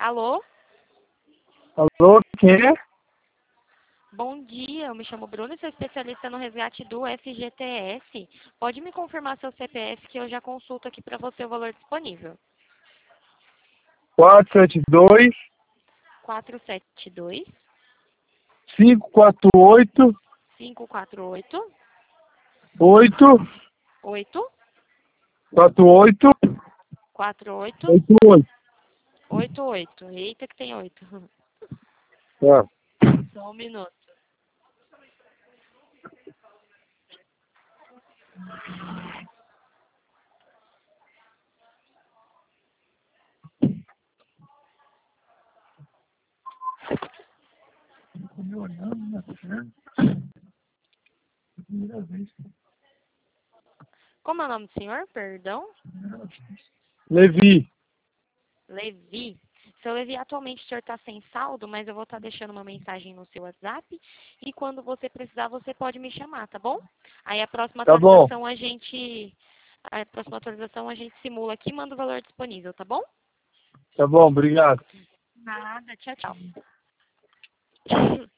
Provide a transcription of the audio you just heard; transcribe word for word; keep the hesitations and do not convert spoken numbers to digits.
Alô? Alô, quem é? Bom dia, eu me chamo Bruno e sou especialista no resgate do F G T S. Pode me confirmar seu C P F que eu já consulto aqui para você o valor disponível. quatro sete dois, quatro sete dois, cinco quatro oito, cinco quatro oito, oito, oito quatro oito, quatro oito oito oito. oito oito. Eita que tem oito. Tá. Só um minuto. Como é o nome do senhor? Perdão? Levi. Levi. Seu Levi, atualmente o senhor está sem saldo, mas eu vou estar deixando uma mensagem no seu WhatsApp e quando você precisar, você pode me chamar, tá bom? Aí a próxima Tá bom. atualização a gente... A próxima atualização a gente simula aqui e manda o valor disponível, tá bom? Tá bom, obrigado. Nada, tchau, tchau.